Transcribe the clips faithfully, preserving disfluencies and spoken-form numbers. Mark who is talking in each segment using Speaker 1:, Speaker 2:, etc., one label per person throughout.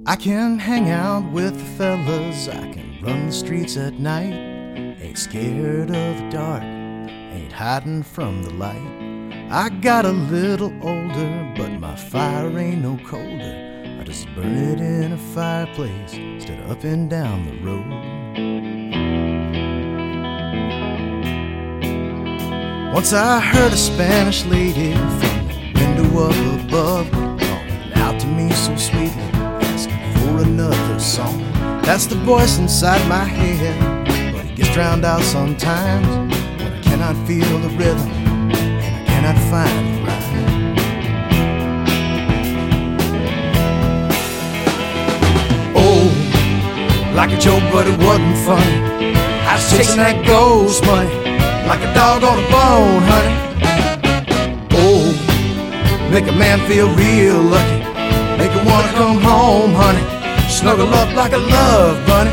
Speaker 1: I can hang out with the fellas, I can run the streets at night. Ain't scared of the dark, ain't hiding from the light. I got a little older, but my fire ain't no colder. I just burn it in a fireplace instead of up and down the road. Once I heard a Spanish lady from the window up above calling out to me so sweetly, for another song. That's the voice inside my head, but it gets drowned out sometimes when I cannot feel the rhythm and I cannot find the rhyme. Oh, like a joke but it wasn't funny. I was chasing that ghost money like a dog on a bone, honey. Oh, make a man feel real lucky, make him wanna come home, honey. Snuggle up like a love bunny.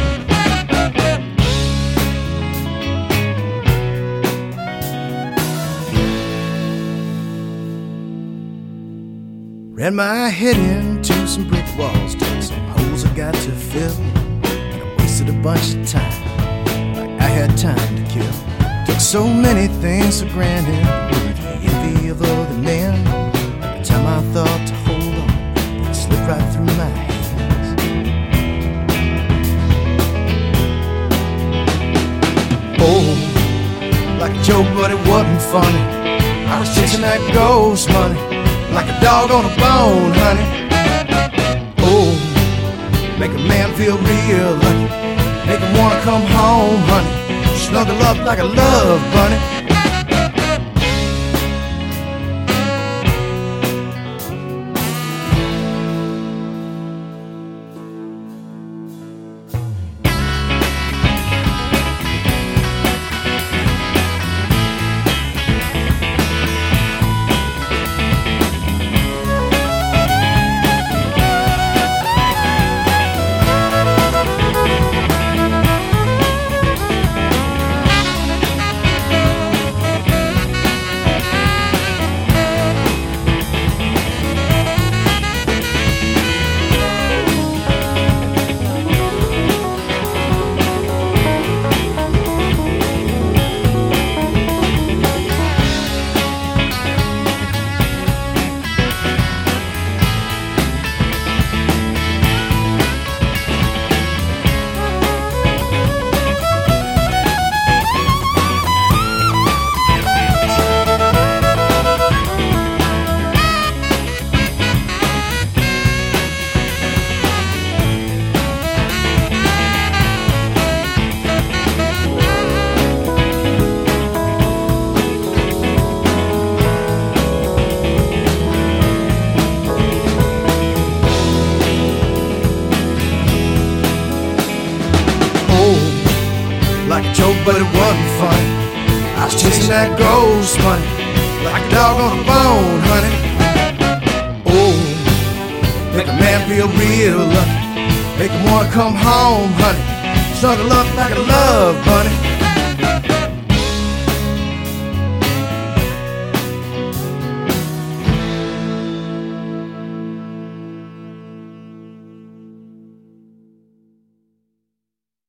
Speaker 1: Ran my head into some brick walls, took some holes I got to fill, and I wasted a bunch of time, like I had time to kill. Took so many things for granted, with the envy of other men. Every time I thought to hold on, it slipped right through my hands. Oh, like a joke but it wasn't funny. I was chasing that ghost money like a dog on a bone, honey. Oh, make a man feel real lucky, make him wanna come home, honey. Snuggle up like a love bunny. Like a joke but it wasn't funny. I was chasing that ghost money like a dog on a bone, honey. Oh, make a man feel real lucky, make him wanna come home, honey. Snuggle up like a love bunny.